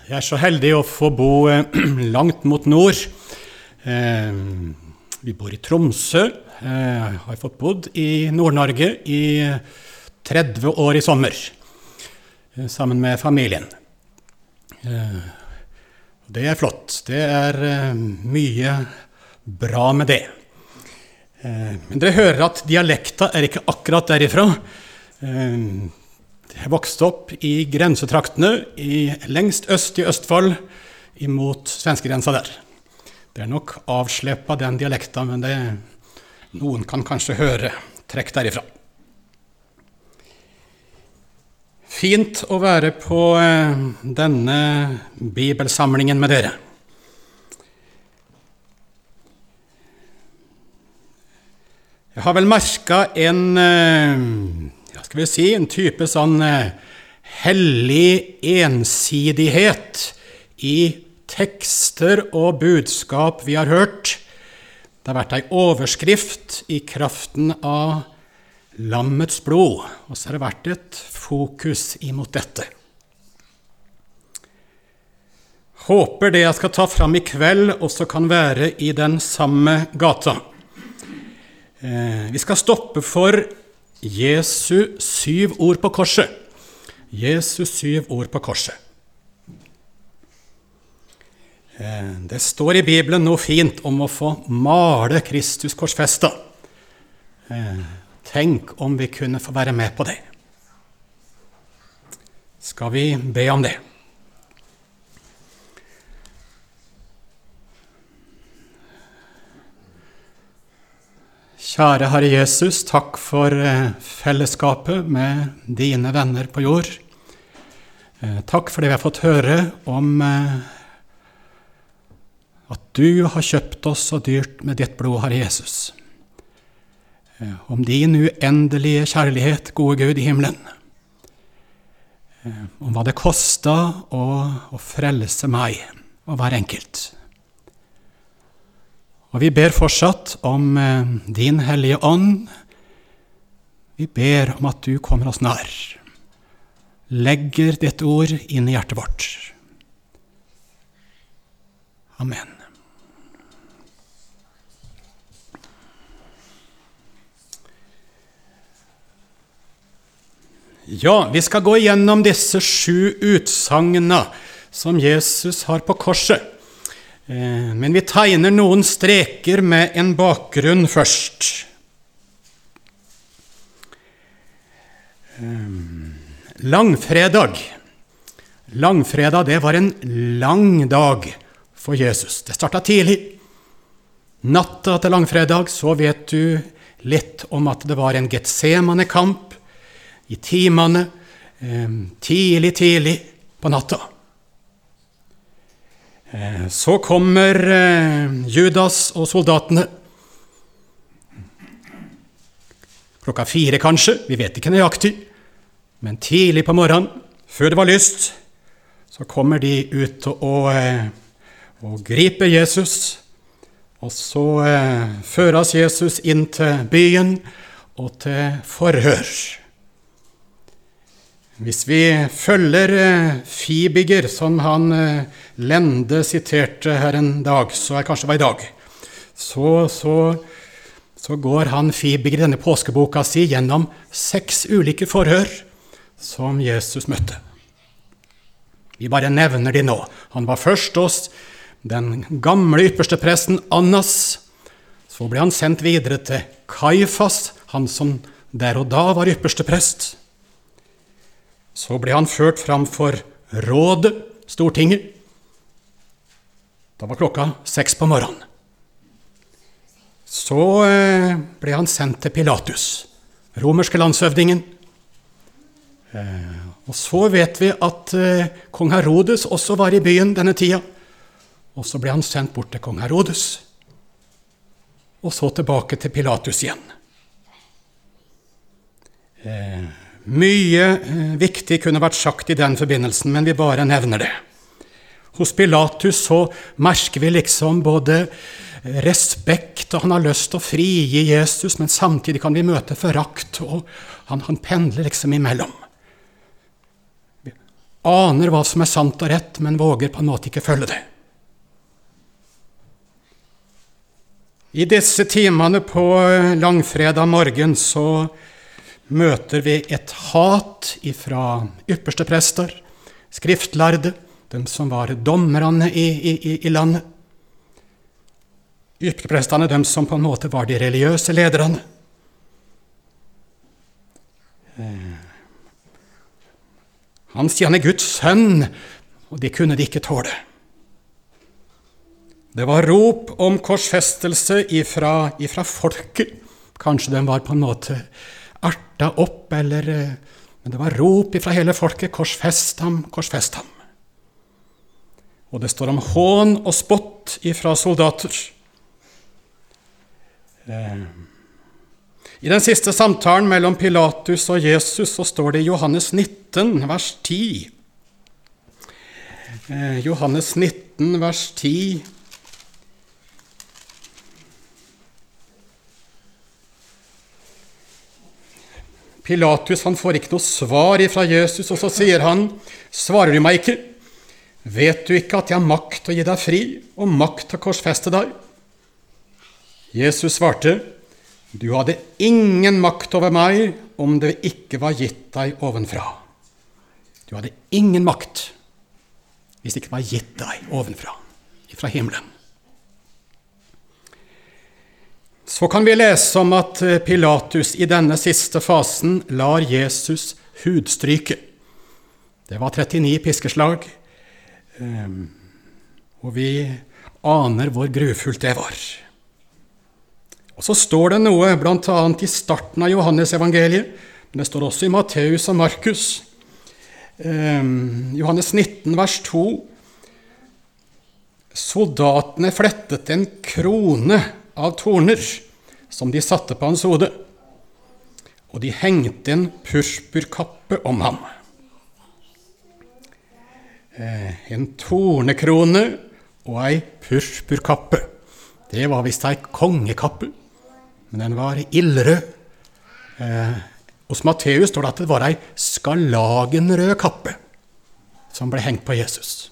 Jeg så heldig å få bo langt mot nord. Vi bor i Tromsø. Har fått bodd i Nord-Norge i 30 år i sommer, sammen med familien. Det flott. Det mye bra med det. Men dere hører at dialekta ikke akkurat derifra. Jeg vokste opp i grensetraktene lengst øst i Østfold imot svenskegrensa der. Det nok avsleppa den dialekta, men noen kan kanskje høre trekk derifra. Fint å være på denne bibelsamlingen med dere. Jeg har vel merket en type sånn hellig ensidighet i tekster og budskap vi har hørt. Det har vært en overskrift i kraften av lammets blod, og så har det vært et fokus imot dette. Håper det jeg skal ta fram i kveld også kan være i den samme gata. Vi skal stoppe for Jesu 7 ord på korset. Jesu 7 ord på korset. Det står i Bibelen noe fint om å få male Kristus korsfesta. Tenk om vi kunne få være med på det. Skal vi be om det? Kjære Herre Jesus, takk for fellesskapet med dine venner på jord. Takk for det vi har fått høre om at du har kjøpt oss så dyrt med ditt blod, Herre Jesus. Om din uendelige kjærlighet, gode Gud i himmelen. Om hva det kostet å frelse meg og hver enkelt. Og vi ber fortsatt om din hellige ånd. Vi ber om at du kommer oss nær. Legger ditt ord inn i hjertet vårt. Amen. Ja, vi skal gå igjennom disse 7 utsagnene som Jesus har på korset. Men vi tegner noen streker med en bakgrunn først. Langfredag. Langfredag, det var en lang dag for Jesus. Det startet tidlig. Natta til langfredag, så vet du litt om at det var en Getsemane-kamp i timene, tidlig på natta. Så kommer Judas og soldatene. Klokka 4 kanskje, vi vet ikke nøyaktig, men tidlig på morgenen, før det var lyst, så kommer de ut og griper Jesus, og så føres Jesus inn til byen og til forhør. Hvis vi følger Fibiger, som han Lende siterte her en dag, så kanskje det var i dag, så går han Fibiger i denne påskeboka si gjennom 6 ulike forhør som Jesus møtte. Vi bare nevner de nå. Han var først hos den gamle ypperstepresten Annas, så ble han sendt videre til Kaifas, han som der og da var yppersteprest. Så ble han ført fram for rådet, Stortinget. Da var klokka 6 på morgenen. Så ble han sendt til Pilatus, romerske landshøvdingen. Og så vet vi at kong Herodes også var i byen denne tida. Og så ble han sendt bort til kong Herodes. Og så tilbake til Pilatus igjen. Mye viktig kunne vært sagt i den forbindelsen, men vi bare nevner det. Hos Pilatus så merker vi liksom både respekt, og han har lyst til å frigi Jesus, men samtidig kan vi møte forakt, og han pendler liksom imellom. aner hva som er sant og rett, men våger på en måte ikke følge det. I disse timene på langfredag morgen så møter vi et hat ifra ypperste prester, skriftlærde, de som var dommerne i landet. Yppersteprestene, de som på en måte var de religiøse lederne. Han sier han er Guds sønn, og de kunne de ikke tåle. Det var rop om korsfestelse ifra folket. Kanskje de var på en måte erta opp, men det var rop ifra hele folket, korsfest ham, korsfest ham. Og det står om hån og spott ifra soldater. I den siste samtalen mellom Pilatus og Jesus så står det i Johannes 19, vers 10. Johannes 19, vers 10. Pilatus han får ikke noe svar ifra Jesus, og så sier han, svarer du meg ikke? Vet du ikke at jeg har makt til å gi deg fri, og makt til å korsfeste deg? Jesus svarte, du hadde ingen makt over meg, om det ikke var gitt deg ovenfra. Du hadde ingen makt, hvis det ikke var gitt deg ovenfra, ifra himmelen. Så kan vi lese om at Pilatus i denne siste fasen lar Jesus hudstryke. Det var 39 piskeslag, og vi aner hvor grufullt det var. Og så står det noe blant annet i starten av Johannes evangeliet, men det står også i Matteus og Markus. Johannes 19, vers 2. Soldatene flettet en krone av torner som de satte på hans hode, og de hengte en purpurkappe om ham. En tornekrone og ei purpurkappe. Det var visst ei kongekappe, men den var ildrød. Hos Matteus står det at det var ei skarlagenrød kappe som ble hengt på Jesus.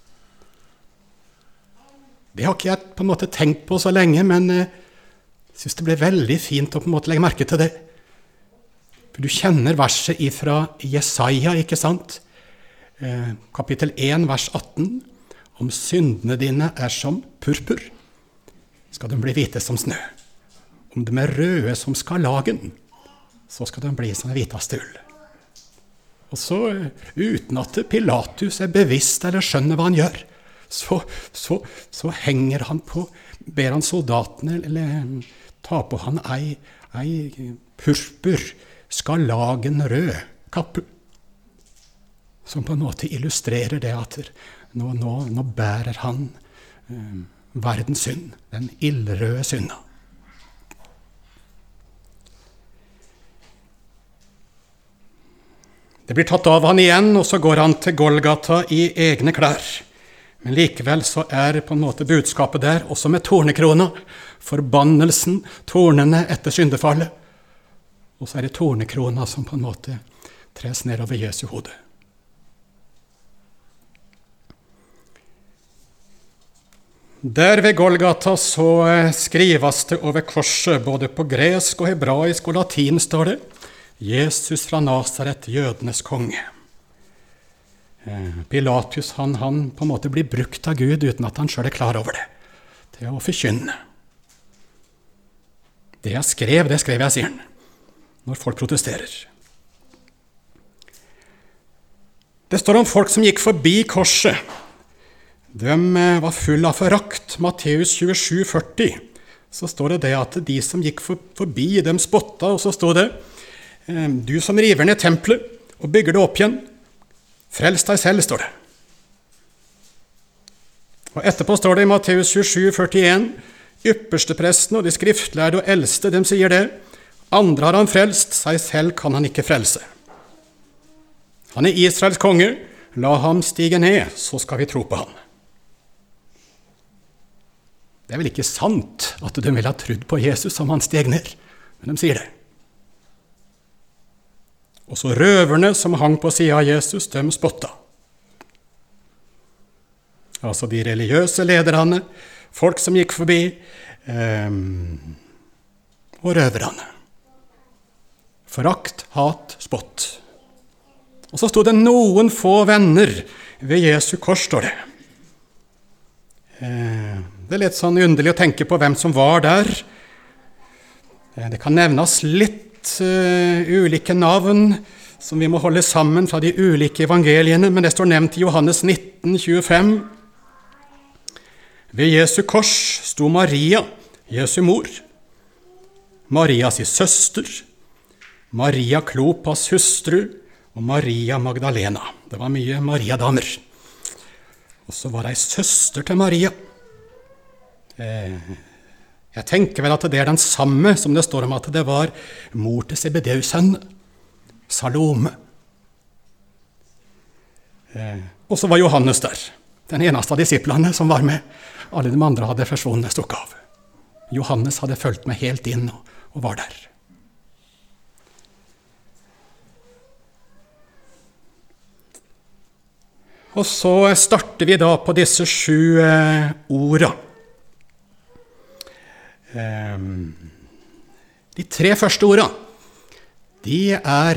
Det har ikke jeg på en måte tenkt på så lenge, men jeg synes det ble veldig fint å på en måte legge merke til det. For du kjenner verset ifra Jesaja, ikke sant? Kapittel 1, vers 18. Om syndene dine er som purpur, skal de bli hvite som snø. Om de er røde som skarlagen, så skal de bli som hviteste ull. Og så, uten at Pilatus er bevisst eller skjønner hva han gjør, så henger han på, ber han soldatene eller ta på han ei purpur, skarlagenrød kappe, som på en måte illustrerer det at nå bærer han verdens synd, den ildrøde synda. Det blir tatt av han igjen, og så går han til Golgata i egne klær. Men likevel så er på en måte budskapet der, også med tornekrona, forbannelsen, tornene etter syndefallet. Og så er det tornekrona som på en måte tres ned over Jesu hode. Der ved Golgata så skrives det over korset, både på gresk og hebraisk og latin står det, Jesus fra Nazaret, jødenes konge. Pilatus, han på en måte blir brukt av Gud uten at han selv er klar over det, til å forkynne. Det jeg skrev, sier han, når folk protesterer. Det står om folk som gikk forbi korset. De var full av forakt. Matteus 27, 40. Så står det at de som gikk forbi, de spotta, og så står det, du som river ned tempelet og bygger det opp igjen, frels deg selv, står det. Og etterpå står det i Matteus 27, 41, ypperstepresten og de skriftlærde og eldste, de sier det, andre har han frelst, seg selv kan han ikke frelse. Han er Israels konge, la ham stige ned, så skal vi tro på han. Det er vel ikke sant at de ville ha trodd på Jesus som han steg ned, men de sier det. Og så røverne som hang på siden av Jesus, de spotta. altså de religiøse lederne, folk som gikk forbi, og røverne. Forakt, hat, spott. Og så stod det noen få venner ved Jesu kors, står det. Det er litt sånn underlig å tenke på hvem som var der. Det kan nevnes litt ulike navn som vi må holde sammen fra de ulike evangeliene, men det står nevnt i Johannes 19:25. Ved Jesu kors sto Maria, Jesu mor, Marias søster, Maria Klopas hustru og Maria Magdalena. Det var mye Maria-damer. Og så var det ei søster til Maria. Jeg tenker vel at det er den samme som det står om at det var mor til Zebedeus' sønn, Salome. Og så var Johannes der, den eneste av disiplene som var med. Alle de andre hadde forsvunnet, stukket av. Johannes hadde fulgt med helt inn og var der. Og så starter vi da på disse 7 orda. De 3 første orda, de er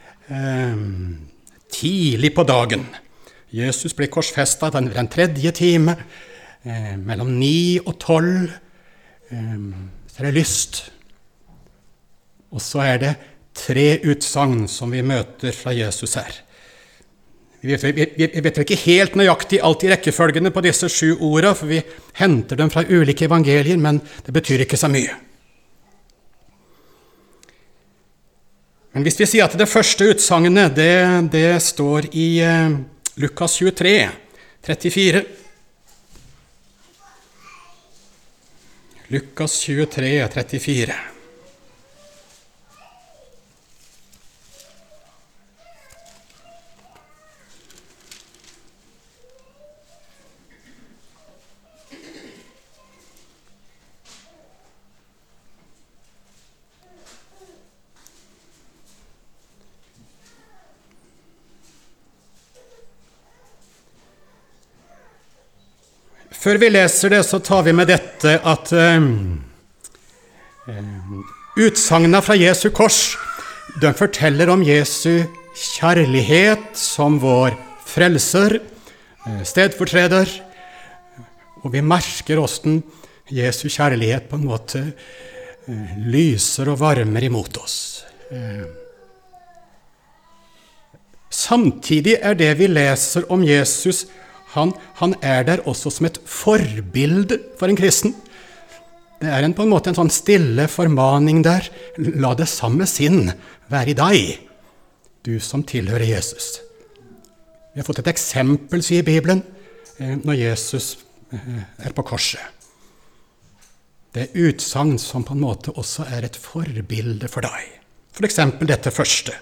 tidlig på dagen. Jesus ble korsfestet den 3. time, mellom 9 og 12. Så er det lyst. Og så er det 3 utsagn som vi møter fra Jesus her. Vi vet ikke helt nøyaktig alt i rekkefølgene på disse 7 orda, for vi henter dem fra ulike evangelier, men det betyr ikke så mye. Men hvis vi sier at det første utsagnet, det står i Lukas 23, 34. Lukas 23, 34. Før vi leser det, så tar vi med dette at utsagna fra Jesu kors, de forteller om Jesu kjærlighet som vår frelser, stedfortreder, og vi merker hvordan Jesu kjærlighet på en måte lyser og varmer imot oss. Samtidig er det vi leser om Jesus, han er der også som et forbilde for en kristen. Det er på en måte en sånn stille formaning der. La det samme sinn være i deg, du som tilhører Jesus. Vi har fått et eksempel, sier Bibelen, når Jesus er på korset. Det er utsagn som på en måte også er et forbilde for deg. For eksempel dette første.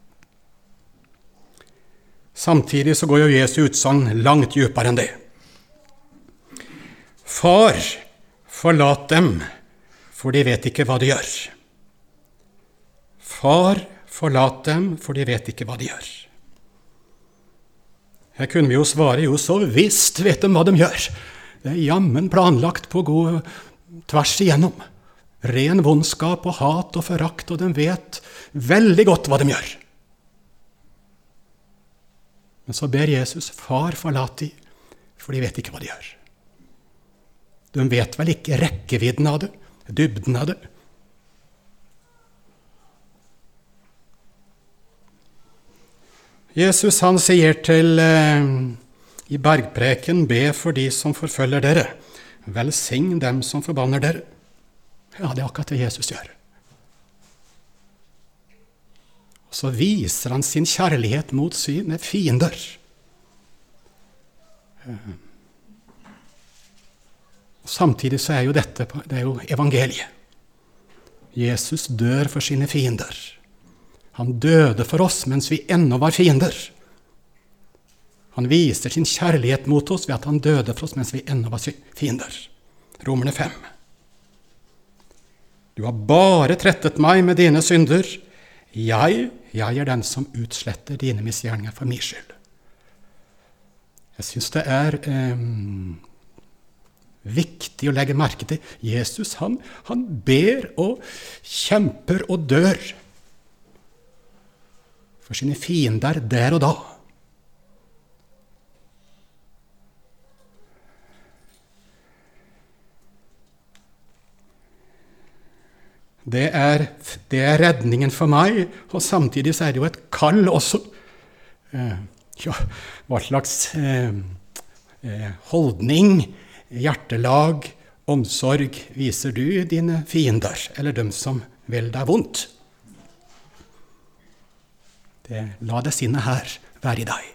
Samtidig så går jo Jesu utsagn langt dypere enn det. Far, forlat dem, for de vet ikke hva de gjør. Far, forlat dem, for de vet ikke hva de gjør. Her kunne vi jo svare, jo så visst vet de hva de gjør. Det er jammen planlagt på god tvers igjennom. Ren vondskap og hat og forakt, og de vet veldig godt hva de gjør. Men så ber Jesus, far forlat de, for de vet ikke hva de gjør. De vet vel ikke rekkevidden av det, dybden av det. Jesus han sier til i bergpreken, be for de som forfølger dere, velsign dem som forbanner dere. Ja, det er akkurat det Jesus gjør. Så viser han sin kjærlighet mot sine fiender. Samtidig så er jo dette, det er jo evangeliet. Jesus dør for sine fiender. Han døde for oss mens vi ennå var fiender. Han viser sin kjærlighet mot oss ved at han døde for oss mens vi ennå var fiender. Romerne 5. Du har bare trettet meg med dine synder. Jeg er den som utsletter dine misgjerninger for min skyld. Jeg synes det er viktig å legge merke til. Jesus, han ber og kjemper og dør for sine fiender der og da. Det er redningen for meg, og samtidig så er det jo et kall også. Hva slags holdning, hjertelag, omsorg viser du dine fiender, eller dem som vil deg vondt? La det sinnet her være i deg.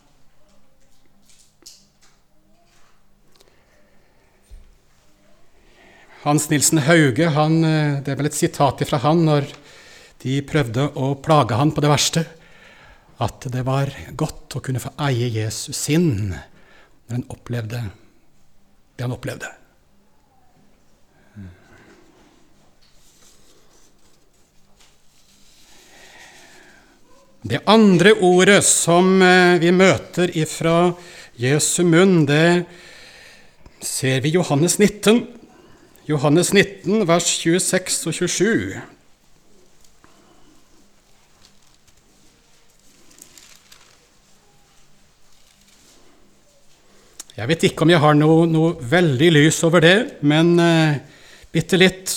Hans Nilsen Hauge, det er vel et sitat fra han når de prøvde å plage han på det verste, at det var godt å kunne få eie Jesus sinn når han opplevde det han opplevde. Det andre ordet som vi møter ifra Jesu munn, det ser vi i Johannes 19. Johannes 19, vers 26 og 27. Jeg vet ikke om jeg har noe veldig lys over det, men bitte litt.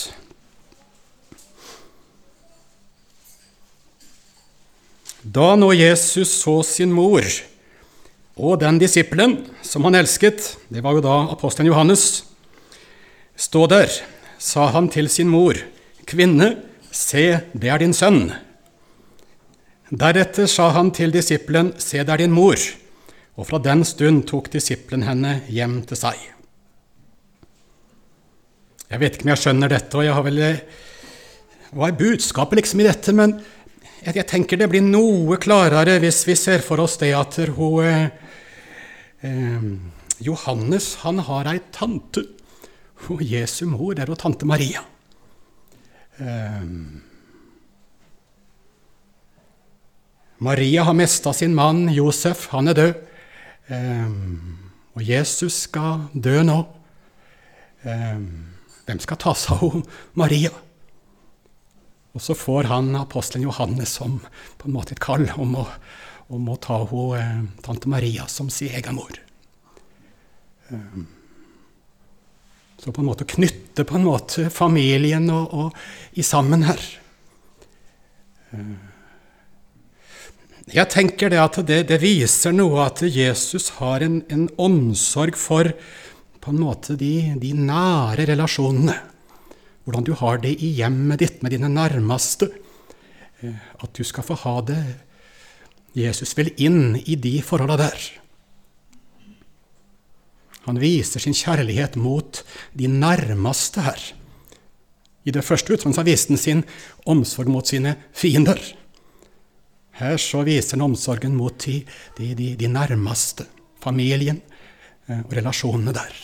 Da nå Jesus så sin mor og den disippelen som han elsket, det var jo da apostelen Johannes, stå der, sa han til sin mor, «Kvinne, se, det er din sønn.» Deretter sa han til disippelen, «Se, det er din mor.» Og fra den stund tok disippelen henne hjem til seg. Jeg vet ikke om jeg skjønner dette, og jeg har vel... Hva er budskapet liksom i dette? Men jeg tenker det blir noe klarere hvis vi ser for oss det at Johannes, han har ei tante, og Jesu mor er jo tante Maria. Maria har mistet sin mann, Josef, han er død. Og Jesus skal dø nå. Hvem skal ta seg av Maria? Og så får han apostelen Johannes som på en måte et kall om å ta tante Maria som sin egen mor. Så på en måte knytte på en måte familien og i sammen her. Jeg tenker det at det viser noe at Jesus har en omsorg for på en måte de nære relasjonene. Hvordan du har det i hjemmet ditt med dine nærmeste. At du skal få ha det. Jesus vil inn i de forholdene der. Han viser sin kjærlighet mot de nærmeste her. I det første uttrykket så viste han sin omsorg mot sine fiender. Her så viser han omsorgen mot de nærmeste, familien og relasjonene der.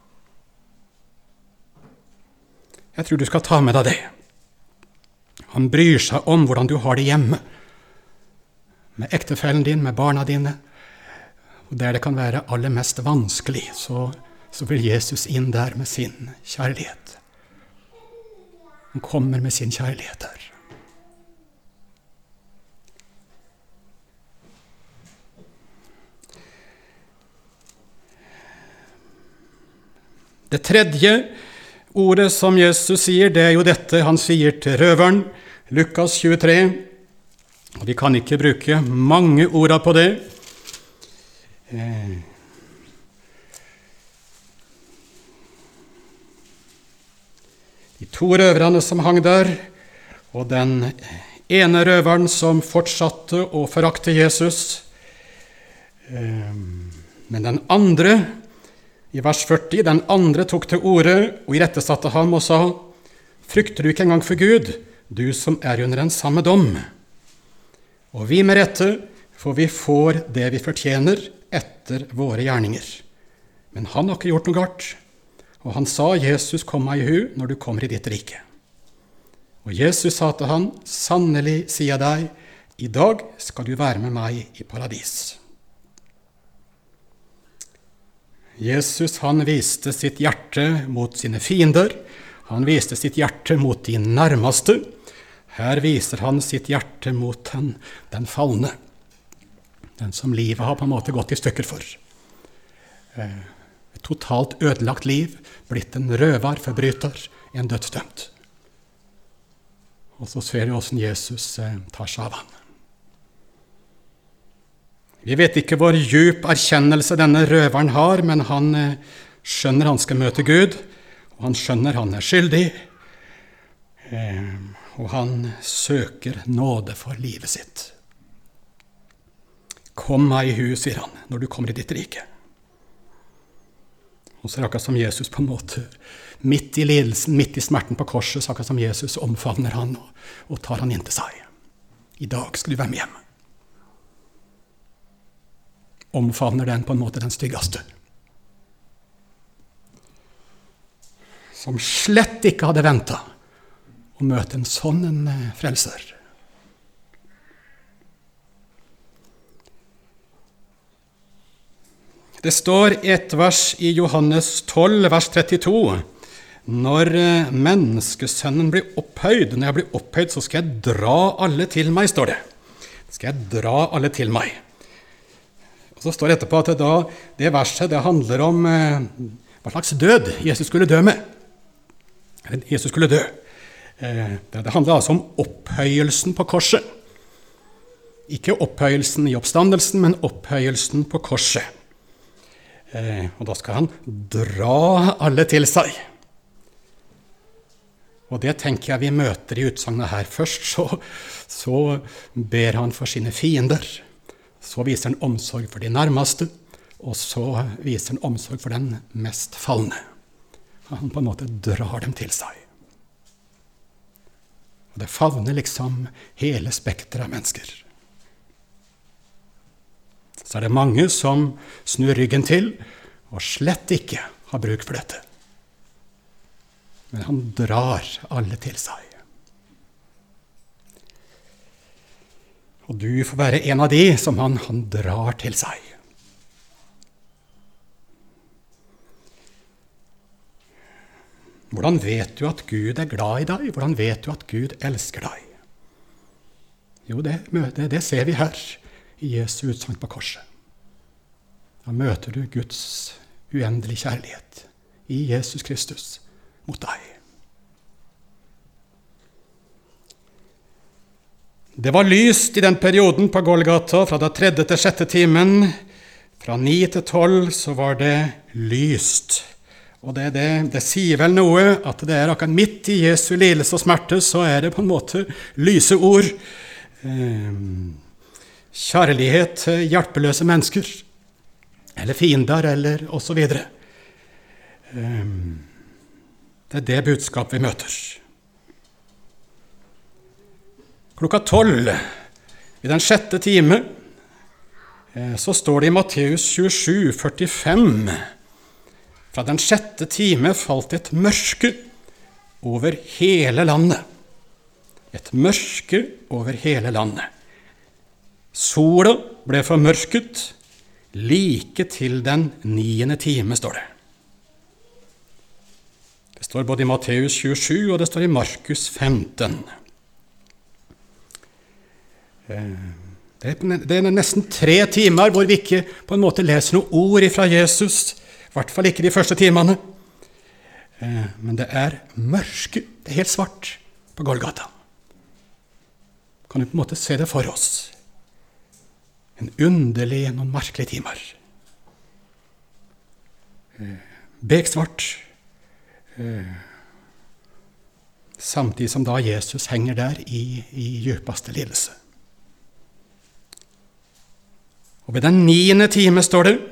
Jeg tror du skal ta med deg det. Han bryr seg om hvordan du har det hjemme. Med ektefellen din, med barna dine. Og der det kan være aller mest vanskelig, så vil Jesus inn der med sin kjærlighet. Han kommer med sin kjærlighet der. Det tredje ordet som Jesus sier, det er jo dette han sier til røveren, Lukas 23. Og vi kan ikke bruke mange ord på det. De to røverne som hang der, og den ene røveren som fortsatte å forakte Jesus. Men den andre, i vers 40, den andre tok til orde og irettesatte ham og sa, «Frykter du ikke engang for Gud, du som er under den samme dom? Og vi med rette, for vi får det vi fortjener etter våre gjerninger. Men han har ikke gjort noe galt, og han sa, Jesus, kom meg i hu når du kommer i ditt rike. Og Jesus sa til han, sannelig sier jeg deg, i dag skal du være med meg i paradis. Jesus, han viste sitt hjerte mot sine fiender. Han viste sitt hjerte mot de nærmeste. Her viser han sitt hjerte mot den falne. Den som livet har på en måte gått i stykker for. Et totalt ødelagt liv, blitt en røver, forbryter, en dødsdømt. Og så ser vi hvordan Jesus tar seg av han. Vi vet ikke hvor djup erkjennelse denne røveren har, men han skjønner han skal møte Gud, og han skjønner han er skyldig, og han søker nåde for livet sitt. Kom meg i hu, sier han, når du kommer i ditt rike. Og så er det akkurat som Jesus på en måte, midt i lidelsen, midt i smerten på korset, så akkurat som Jesus omfavner han og tar han inn til seg. I dag skal du være med hjem. Omfavner den på en måte den styggeste. Som slett ikke hadde ventet å møte en sånn frelser. Det står et vers i Johannes 12, vers 32. Når menneskesønnen blir opphøyd, når jeg blir opphøyd, så skal jeg dra alle til meg, står det. Skal jeg dra alle til meg. Og så står det etterpå at det verset det handler om hva slags død Jesus skulle dø med. Jesus skulle dø. Det handler altså om opphøyelsen på korset. Ikke opphøyelsen i oppstandelsen, men opphøyelsen på korset. Og da skal han dra alle til seg. Og det tenker jeg vi møter i utsagnet her. Først så ber han for sine fiender. Så viser han omsorg for de nærmeste, og så viser han omsorg for den mest falne. Han på en måte drar dem til seg. Og det favner liksom hele spektret av mennesker. Så er det mange som snur ryggen til, og slett ikke har bruk for dette. Men han drar alle til seg. Og du får være en av de som han drar til seg. Hvordan vet du at Gud er glad i deg? Hvordan vet du at Gud elsker deg? Jo, det ser vi her i Jesu utsagn på korset. Da møter du Guds uendelige kjærlighet i Jesus Kristus mot deg. Det var lyst i den perioden på Golgata, fra da 3. til 6. timen. Fra 9 til 12 så var det lyst. Og det sier vel noe at det er akkurat midt i Jesu lidelse og smerte, så er det på en måte lyse ord. Kjærlighet til hjelpeløse mennesker, eller fiender, eller og så videre. Det er det budskap vi møter. Klokka 12, i den 6. time, så står det i Matteus 27, 45. Fra den 6. time falt et mørke over hele landet. Et mørke over hele landet. Sola ble formørket, like til den 9. time, står det. Det står både i Matteus 27, og det står i Markus 15. Det er nesten 3 timer hvor vi ikke på en måte leser noen ord fra Jesus, i hvert fall ikke de første timene. Men det er mørke, det er helt svart på Golgata. Kan du på en måte se det for oss? En underlig, noen merkelige timer. Beksvart. Samtidig som da Jesus henger der i djupeste lidelse. Og ved den 9. time står det,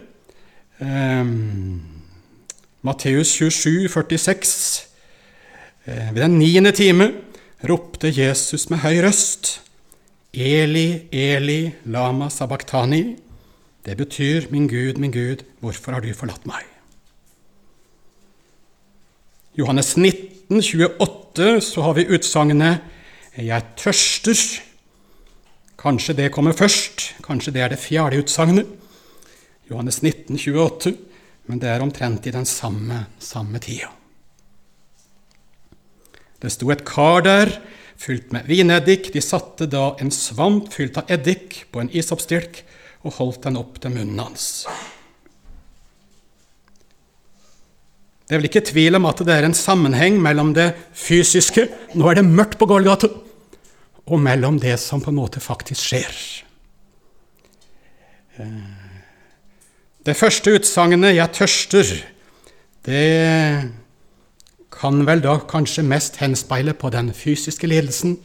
Matteus 27, 46, ved den 9. time ropte Jesus med høy røst, Eli, Eli, lama sabachthani. Det betyr, min Gud, hvorfor har du forlatt meg? Johannes 19, 28, så har vi utsagnet, jeg tørster. Kanskje det kommer først, kanskje det er det 4. utsagnet. Johannes 19, 28. men det omtrent i den samme tida. Det sto et kar der, fylt med vineddik. De satte da en svamp fylt av eddik på en isoppstilk og holdt den opp til munnen hans. Det vel ikke tvil om at det en sammenheng mellom det fysiske, nå det mørkt på Golgata, og mellom det som på en måte faktisk skjer. Det første utsagnet, 'jeg tørster', det kan vel da kanskje mest henspeile på den fysiske lidelsen.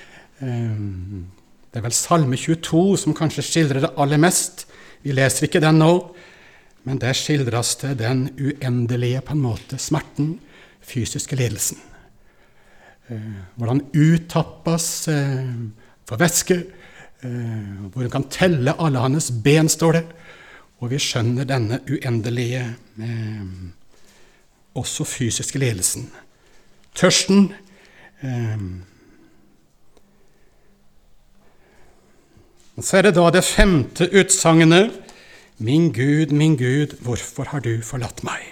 Det vel Salme 22 som kanskje skildrer det aller mest. Vi leser ikke den nå, men der skildres det den uendelige på en måte smerten, fysiske lidelsen. Hvordan uttappes for væske, hvor han kan telle alle hans ben, står det, og vi skjønner denne uendelige, også fysiske lidelsen. Tørsten, og så det da det femte utsagnet, min Gud, hvorfor har du forlatt meg?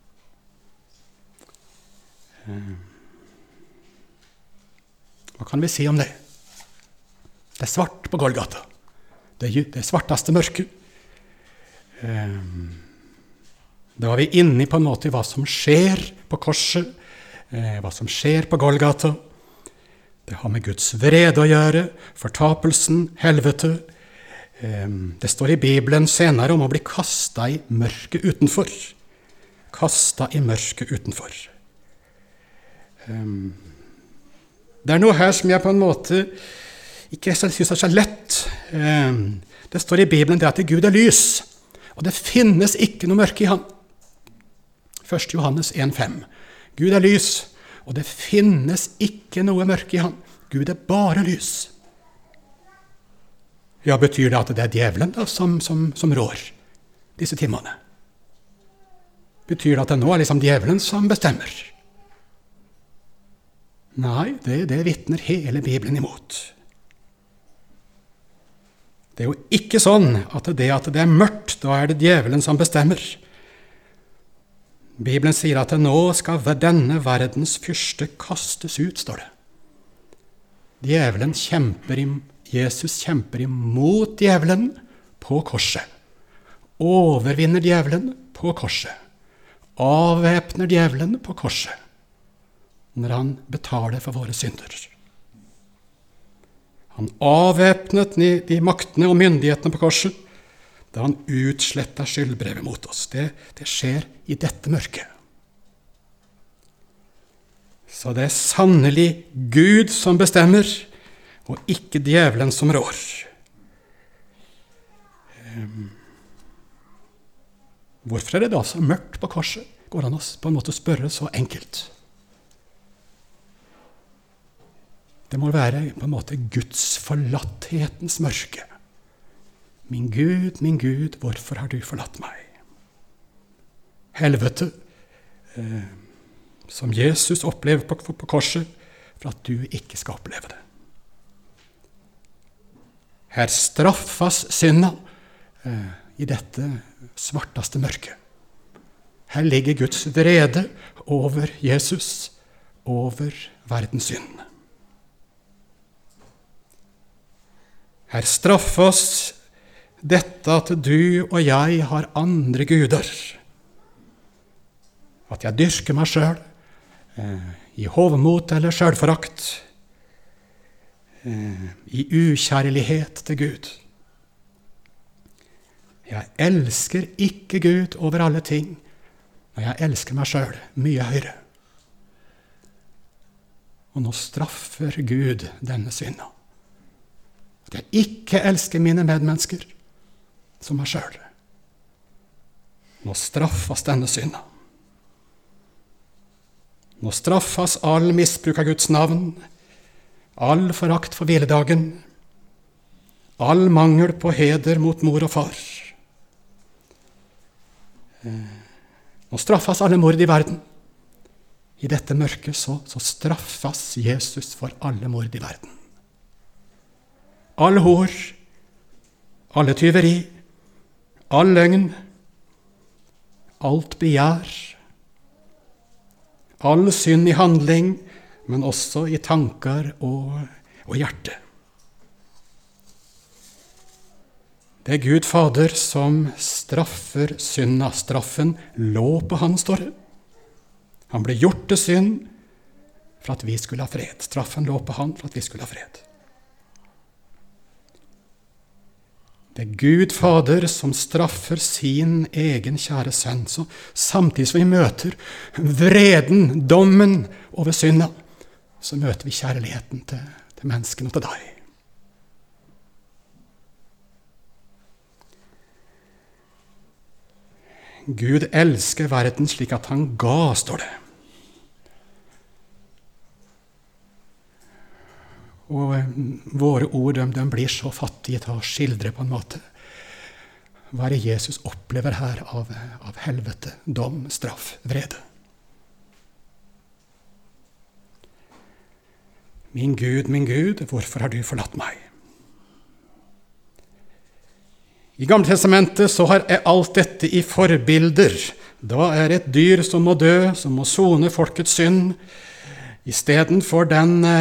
Hva kan vi si om det? Det svart på Golgata. Det svarteste mørket. Da var vi inne på en måte i hva som skjer på korset, hva som skjer på Golgata. Det har med Guds vrede å gjøre, fortapelsen, helvete. Det står i Bibelen senere om å bli kastet i mørket utenfor. Kastet i mørket utenfor. Det noe her som jeg på en måte ikke synes så lett. Det står i Bibelen det at Gud lys, og det finnes ikke noe mørke i han. 1. Johannes 1,5. Gud lys, og det finnes ikke noe mørke i han. Gud bare lys. Ja, betyr det at det djevelen da, som rår disse timene? Betyr det at det nå liksom djevelen som bestemmer? Nei, det vitner hele Bibelen imot. Det jo ikke sånn at det mørkt, da det djevelen som bestemmer. Bibelen sier at nå skal denne verdens fyrste kastes ut, står det. Jesus kjemper imot djevelen på korset. Overvinner djevelen på korset. Avvæpner djevelen på korset. Når han betaler for våre synder. Han avvæpnet de maktene og myndighetene på korset, da han utslettet skyldbrevet mot oss. Det skjer i dette mørket. Så det sannelig Gud som bestemmer, og ikke djevelen som rår. Hvorfor det da så mørkt på korset? Går han oss på en måte spørre så enkelt? Det må være på en måte Guds forlatthetens mørke. Min Gud, hvorfor har du forlatt meg? Helvete, som Jesus opplever på korset, for at du ikke skal oppleve det. Her straffes synda i dette svarteste mørket. Her ligger Guds vrede over Jesus, over verdens synd. Her straffes dette at du og jeg har andre guder. At jeg dyrker meg selv i hovmot eller selvforakt, i ukjærlighet til Gud. Jeg elsker ikke Gud over alle ting, og jeg elsker meg selv mye høyere. Og nå straffer Gud denne synda. At jeg ikke elsker mine medmennesker som meg selv. Nå straffes denne synda. Nå straffes all misbruk av Guds navn, all forakt for hviledagen, all mangel på heder mot mor og far. Nå straffes alle mord i verden. I dette mørket så straffes Jesus for alle mord i verden. All hor, alle tyveri, all løgn, alt begjær, all synd i handling, men også i tanker og hjerte. Det er Gud Fader som straffer synda. Straffen lå på han, står det. Han ble gjort til synd for at vi skulle ha fred. Straffen lå på han for at vi skulle ha fred. Det er Gud Fader som straffer sin egen kjære sønn. Så samtidig som vi møter vreden, dommen over synda, så møter vi kjærligheten til menneskene og til deg. Gud elsker verden slik at han ga, står det. Og våre ord, de blir så fattige til å skildre på en måte hva det Jesus opplever her av helvete, dom, straff, vrede. Min Gud, hvorfor har du forlatt meg? I Gamle testamentet så er alt dette i forbilder. Da er et dyr som må dø, som må sone folkets synd. Istedenfor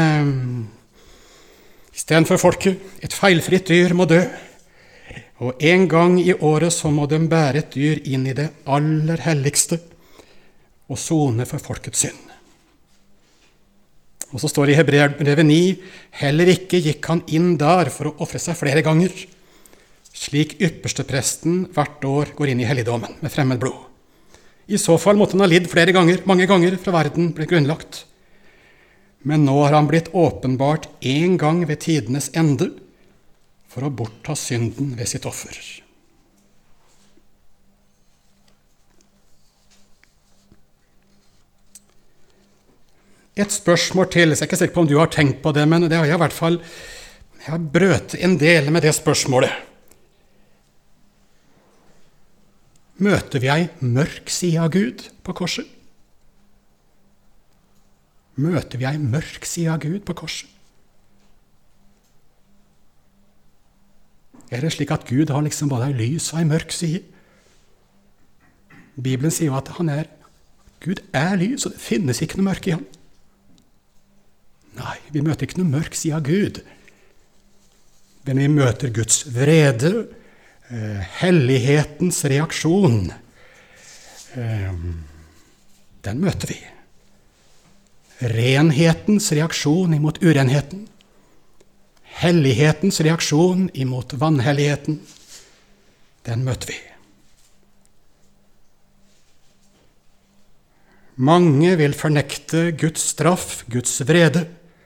folket, et feilfritt dyr må dø. Og en gang i året så må de bære et dyr inn i det aller helligste og sone for folkets synd. Og så står det i Hebreerbrevet 9, heller ikke gikk han inn der for å ofre seg flere ganger, slik ypperstepresten hvert år går inn i helligdommen med fremmed blod. I så fall måtte han ha lidd flere ganger, mange ganger fra verden ble grunnlagt. Men nå har han blitt åpenbart en gang ved tidenes ende for å bortta synden ved sitt offer. Et spørsmål til, så jeg er ikke sikker på om du har tenkt på det, men det har jeg i hvert fall jeg har brøt en del med det spørsmålet. Møter vi ei mørk side av Gud på korset? Møter vi ei mørk side av Gud på korset? Er det slik at Gud har liksom både ei lys og ei mørk side? Bibelen sier jo at Gud er lys, og det finnes ikke noe mørke i ham. Nei, vi møter ikke noe mørk side av Gud. Men vi møter Guds vrede, hellighetens reaksjon. Den møter vi. Renhetens reaksjon imot urenheten. Hellighetens reaksjon imot vanhelligheten. Den møter vi. Mange vil fornekte Guds straff, Guds vrede.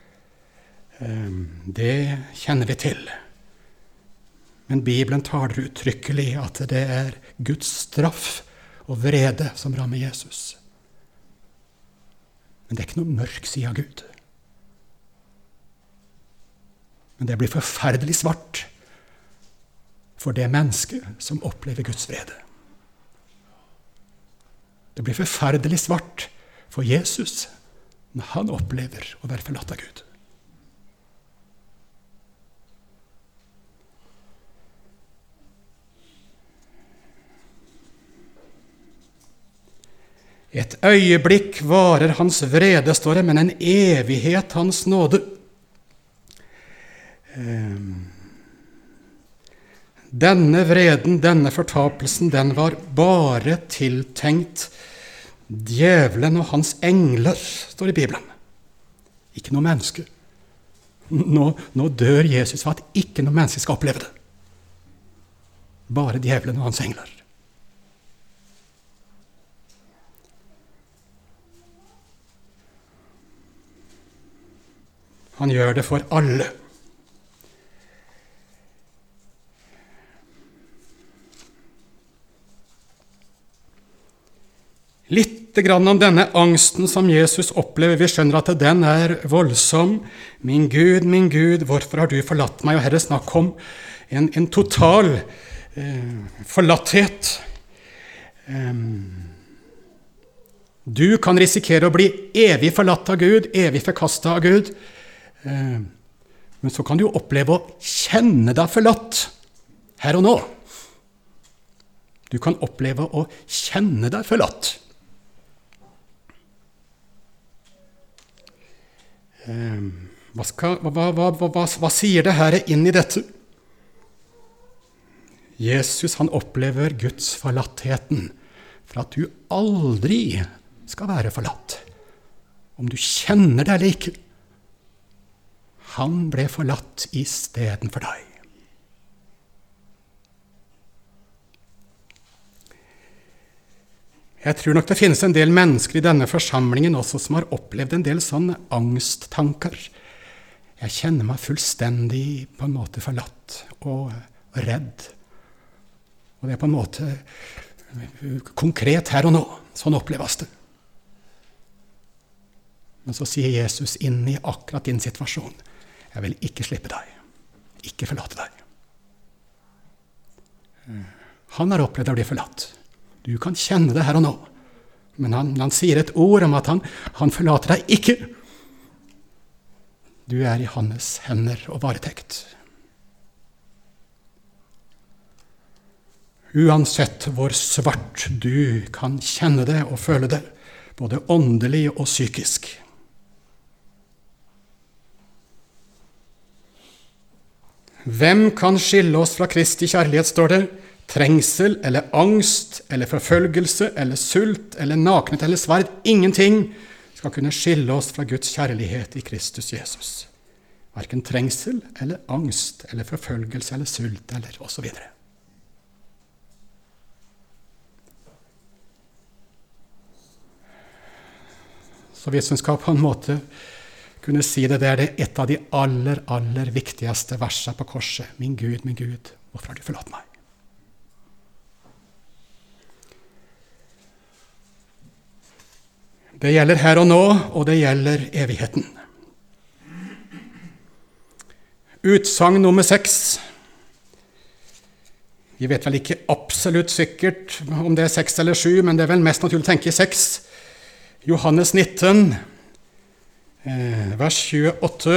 Det kjenner vi til. Men Bibelen taler uttrykkelig at det er Guds straff og vrede som rammer Jesus. Men det er ikke noe mørk side av Gud. Men det blir forferdelig svart for det mennesket som opplever Guds vrede. Det blir forferdelig svart for Jesus når han opplever å være forlatt av Gud. Et øyeblikk varer hans vrede, står det, men en evighet hans nåde. Denne vreden, denne fortapelsen, den var bare tiltenkt djevelen og hans engler, står det i Bibelen. Ikke noe menneske. Nå dør Jesus for at ikke noe menneske skal oppleve det. Bare djevelen og hans engler. Han gjør det for alle. Litt grann om denne angsten som Jesus opplever. Vi skjønner at den er voldsom. Min Gud, hvorfor har du forlatt meg? Og her er snakk om en total forlatthet. Du kan risikere å bli evig forlatt av Gud, evig forkastet av Gud. Men så kan du oppleve å kjenne deg forlatt her og nå. Du kan oppleve å kjenne deg forlatt. Hva sier det her inn i dette? Jesus, han opplever Guds forlattheten for at du aldri skal være forlatt. Om du kjenner det eller ikke. Han ble forlatt i stedet for deg. Jeg tror nok det finnes en del mennesker i denne forsamlingen også som har opplevd en del sånne angsttanker. Jeg kjenner meg fullstendig på en måte forlatt og redd. Og det er på en måte konkret her og nå. Sånn oppleves det. Men så sier Jesus inn i akkurat din situasjon: jeg vil ikke slippe deg. Ikke forlate deg. Han har opplevd å bli forlatt. Du kan kjenne det her og nå. Men han sier et ord om at han forlater deg ikke. Du er i hans hender og varetekt. Uansett hvor svart du kan kjenne det og føle det, både åndelig og psykisk. Hvem kan skille oss fra Kristi kjærlighet, står det? Trengsel eller angst eller forfølgelse eller sult eller nakenhet eller sverd. Ingenting skal kunne skille oss fra Guds kjærlighet i Kristus Jesus. Hverken trengsel eller angst eller forfølgelse eller sult eller og så videre. Så hvis hun skal på en måte kunne si det, det er et av de aller, aller viktigste versene på korset. Min Gud, hvorfor har du forlatt meg? Det gjelder her og nå, og det gjelder evigheten. Utsagn nummer 6. Vi vet vel ikke absolutt sikkert om det er 6 eller 7, men det er vel mest naturlig å tenke 6. Johannes 19, vers 28.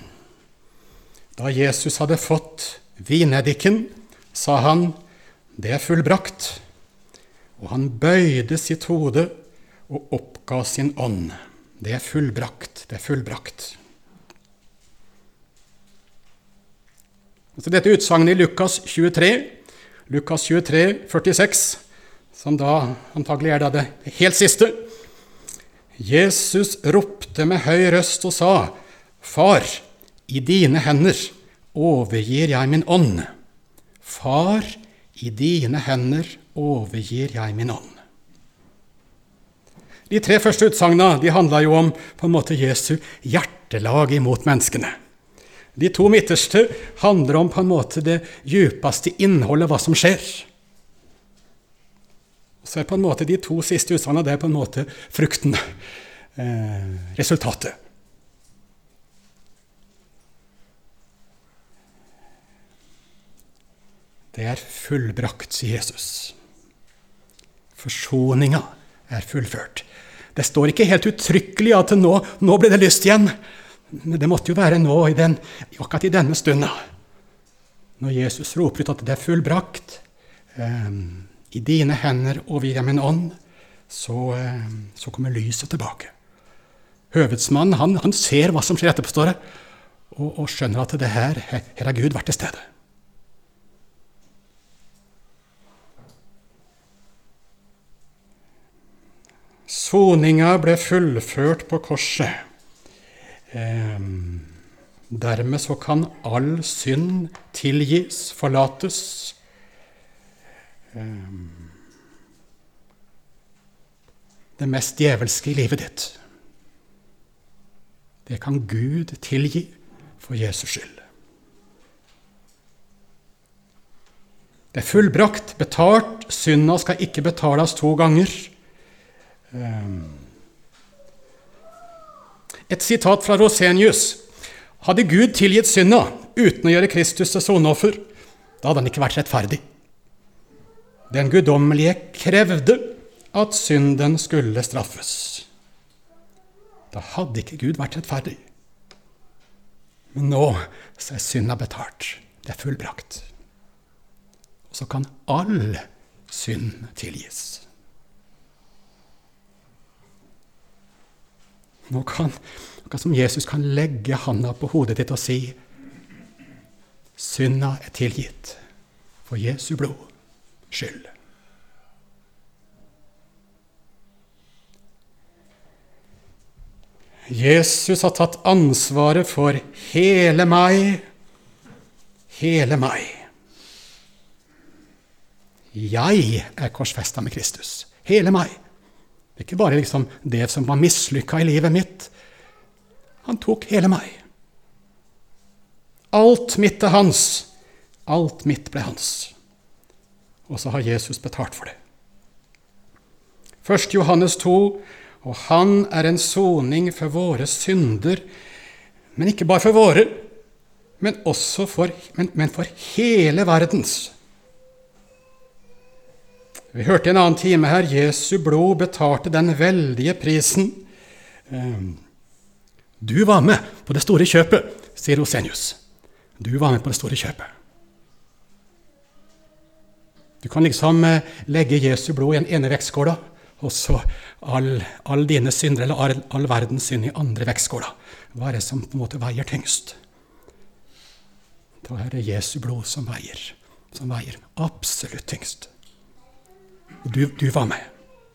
Da Jesus hadde fått vineddiken, sa han: det er fullbrakt. Og han bøyde sitt hode og oppga sin ånd. Det er fullbrakt, det er fullbrakt. Så dette utsagnet i Lukas 23, 46, som da antagelig er det helt siste. Jesus ropte med høy røst og sa: Far, i dine hender overgir jeg min ånd. Far, i dine hender overgir jeg min ånd. De 3 første utsagnene, de handler jo om på en måte Jesu hjertelag imot menneskene. De 2 midterste handler om på en måte det djupeste innholdet, hva som skjer. Så er på en måte de 2 siste utsagnene, det er på en måte frukten, resultatet. Det er fullbrakt, sier Jesus. Forsoninga er fullført. Det står ikke helt uttrykkelig at nå ble det lyst igjen. Men det måtte jo være nå, akkurat i denne stunden. Når Jesus roper ut at det er fullbrakt, i dine hender overgir jeg min ånd, så kommer lyset tilbake. Høvedsmannen, han ser hva som skjer etterpå, står det, og skjønner at det her har Gud vært til stede. Soninga ble fullført på korset. Dermed så kan all synd tilgis, forlates. Det mest djevelske i livet ditt, det kan Gud tilgi for Jesus skyld. Det er fullbrakt, betalt, synda skal ikke betales 2 ganger. Et sitat fra Rosenius: hadde Gud tilgitt synda uten å gjøre Kristus til sonoffer, da hadde han ikke vært rettferdig. Den guddommelige krevde at synden skulle straffes. Da hadde ikke Gud vært rettferdig. Men nå er synda betalt. Det er fullbrakt. Og så kan all synd tilgis. Nå kan som Jesus kan legge handa på hodet ditt og si, synda er tilgitt for Jesu blod skyld. Jesus har tatt ansvaret for hele meg. Jeg er korsfestet med Kristus. Hele meg. Det er ikke bare det som var mislykket i livet mitt. Han tok hele meg. Alt mitt er hans. Alt mitt ble hans. Og så har Jesus betalt for det. 1. Johannes 2, og han er en soning for våre synder, men ikke bare for våre, men også for hele verdens. Vi hørte i en annen time her, Jesu blod betalte den veldige prisen. Du var med på det store kjøpet, sier Rosenius. Du var med på det store kjøpet. Du kan legge Jesu blod i en ene vektskåla, og så all dine synder, eller all verdens synd i andre vektskåla. Hva er det som på en måte veier tyngst? Da er det Jesu blod som veier absolutt tyngst. Du var med.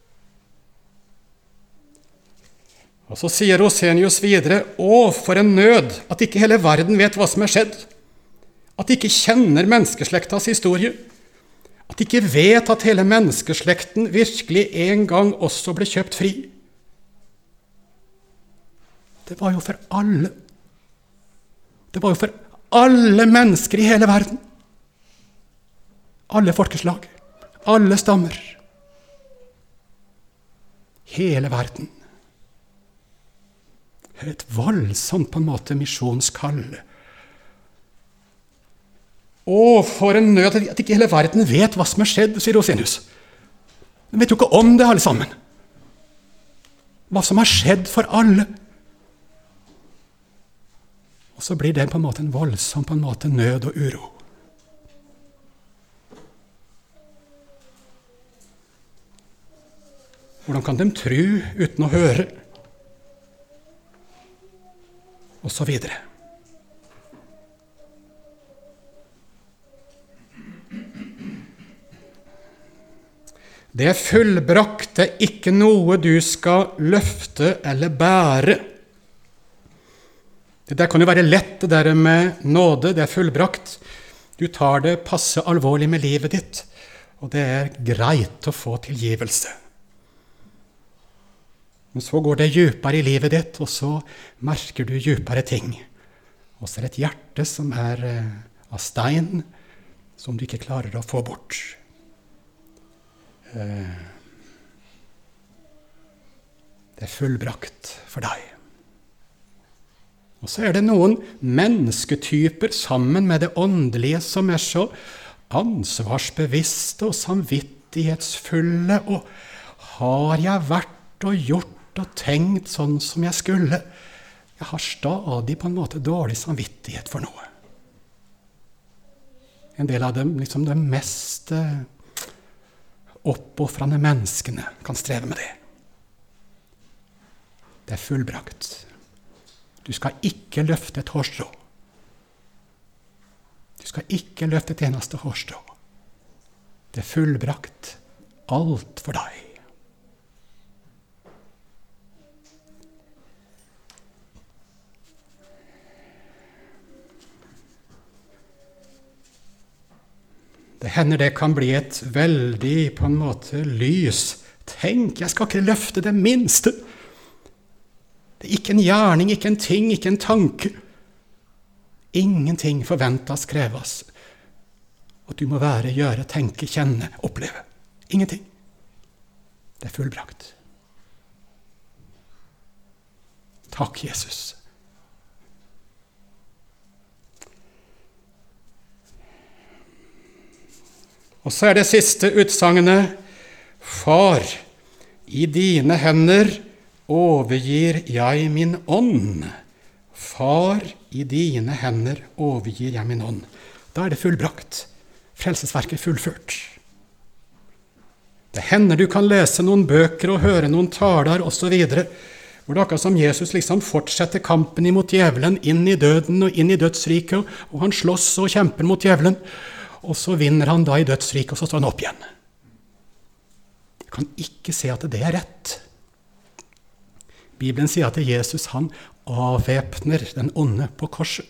Og så sier Rosenius videre, å, for en nød, at ikke hele verden vet hva som er skjedd. At de ikke kjenner menneskeslektas historie. At de ikke vet at hele menneskeslekten virkelig en gang også ble kjøpt fri. Det var jo for alle. Det var jo for alle mennesker i hele verden. Alle folkeslag. Alle stammer. Hele verden. Et voldsomt på en måte misjonskall. Å, for en nød at ikke hele verden vet hva som har skjedd, sier Rosenius. De vet jo ikke om det, alle sammen. Hva som har skjedd for alle. Og så blir det på en måte en voldsom på en måte nød og uro. Hvordan kan de tro uten å høre? Og så videre. Det er fullbrakt, det er ikke noe du skal løfte eller bære. Det der kan jo være lett, det der med nåde, det er fullbrakt. Du tar det passe alvorlig med livet ditt, og det er greit å få tilgivelse. Men så går det djupere i livet ditt, og så merker du djupere ting. Og så er det et hjerte som er av stein, som du ikke klarer å få bort. Det er fullbrakt for deg. Og så er det noen mennesketyper sammen med det åndelige som er så ansvarsbevisste og samvittighetsfulle, og har jeg vært og gjort og tenkt sånn som jeg skulle? Jeg har stadig på en måte dårlig samvittighet for noe. En del av dem, de mest oppoffrende menneskene kan streve med det. Det er fullbrakt. Du skal ikke løfte et hårstrå. Du skal ikke løfte et eneste hårstrå. Det er fullbrakt. Alt for deg. Det hender det kan bli et veldig, på en måte, lys. Tenk, jeg skal ikke løfte det minste. Det er ikke en gjerning, ikke en ting, ikke en tanke. Ingenting forventas, kreves. At du må være, gjøre, tenke, kjenne, oppleve. Ingenting. Det er fullbrakt. Takk, Jesus. Og så er det siste utsagnet: Far, i dine hender overgir jeg min ånd. Far, i dine hender overgir jeg min ånd. Da er det fullbrakt. Frelsesverket fullført. Det hender du kan lese noen bøker og høre noen taler og så videre, hvor det akkurat som Jesus liksom fortsetter kampen imot djevelen, inn i døden og inn i dødsriket, og han slåss og kjemper mot djevelen, og så vinner han da i dødsriket, og så står han opp igjen. Jeg kan ikke se at det er rett. Bibelen sier at Jesus han avvæpner den onde på korset.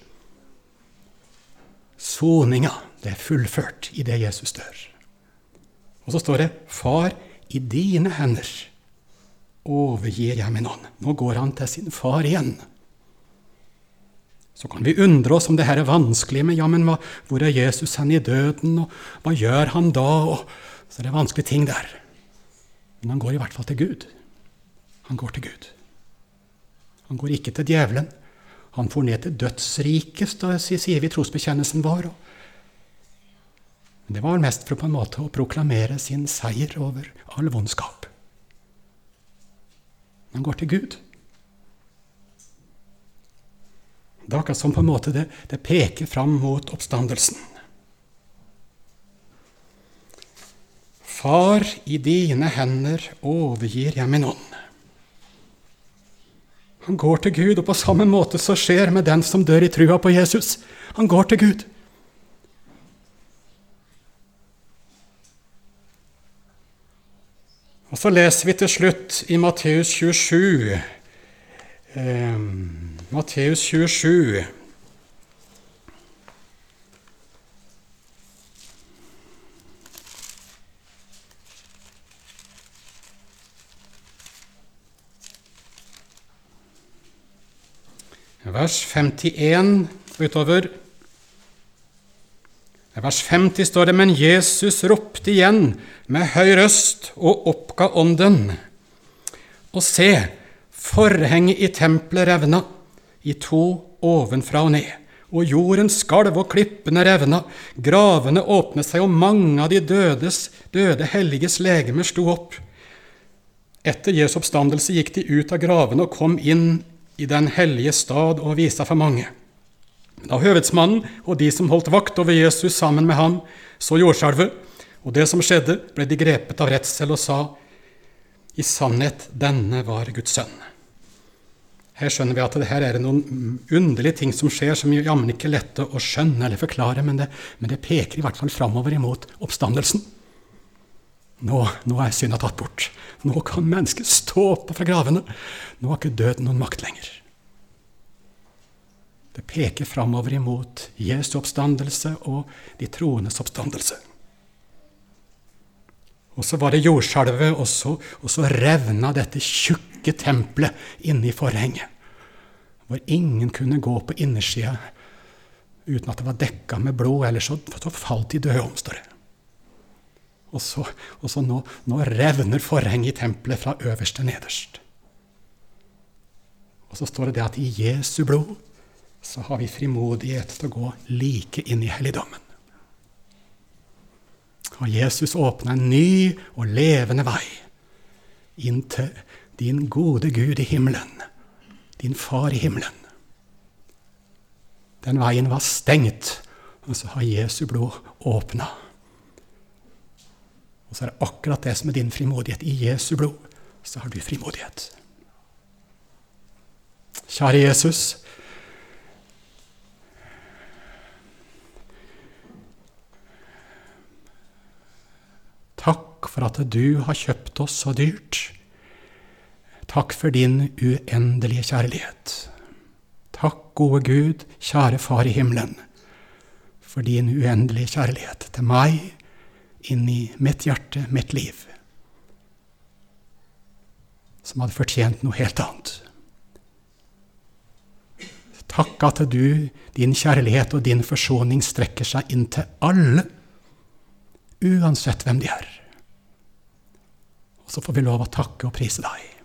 Soninga, det er fullført i det Jesus dør. Og så står det, far, i dine hender overgir jeg min ånd. Nå går han til sin far igjen. Så kan vi undre oss om det her er vanskelig, men ja, men hvor er Jesus hen i døden, og hva gjør han da? Og så er det vanskelige ting der. Men han går i hvert fall til Gud. Han går til Gud. Han går ikke til djevelen. Han får ned til dødsriket, sier vi trosbekjennelsen vår. Det var mest for på en måte å proklamere sin seier over all vondskap. Han går til Gud. Det er akkurat som på en måte det peker fram mot oppstandelsen. Far, i dine hender overgir jeg min ånd. Han går til Gud, og på samme måte så skjer med den som dør i trua på Jesus. Han går til Gud. Og så leser vi til slutt i Matteus 27. Matteus 27. Vers 51 utover. I vers 50 står det, men Jesus ropte igjen med høy røst og oppga ånden. Og se, forhenget i tempelet revna, i to ovenfra og ned, og jorden skalv og klippene revna, gravene åpnet seg, og mange av de døde helliges legemer sto opp. Etter Jesu oppstandelse gikk de ut av gravene og kom inn i den hellige stad og viste for mange. Da høvedsmannen og de som holdt vakt over Jesus sammen med ham, så jordskjelvet, og det som skjedde, ble de grepet av redsel og sa, i sannhet, denne var Guds sønn. Her skjønner vi at det her er noen underlige ting som skjer, som jammen ikke er lett å skjønne eller forklare, men det peker i hvert fall fremover imot oppstandelsen. Nå er synda tatt bort. Nå kan mennesket stå opp fra gravene. Nå har ikke døden noen makt lenger. Det peker fremover imot Jesu oppstandelse og de troendes oppstandelse. Og så var det jordskjelvet, og så revna dette tjukke tempelet inne i forhenget, hvor ingen kunne gå på innersida uten at det var dekka med blod, ellers så falt de døde om, står det. Og så nå revner forhenget i tempelet fra øverst til nederst. Og så står det at i Jesu blod så har vi frimodighet til å gå like inn i helligdommen. Og Jesus åpner en ny og levende vei inn til din gode Gud i himmelen, din far i himmelen. Den veien var stengt, og så har Jesu blod åpnet. Og så er det akkurat det som er din frimodighet. I Jesu blod, så har du frimodighet. Kjære Jesus, takk for at du har kjøpt oss så dyrt. Takk for din uendelige kjærlighet. Takk, gode Gud, kjære Far i himmelen, for din uendelige kjærlighet til meg, inn i mitt hjerte, mitt liv, som hadde fortjent noe helt annet. Takk at din kjærlighet og din forsoning strekker seg inn til alle, uansett hvem de er. Og så får vi lov å takke og prise deg.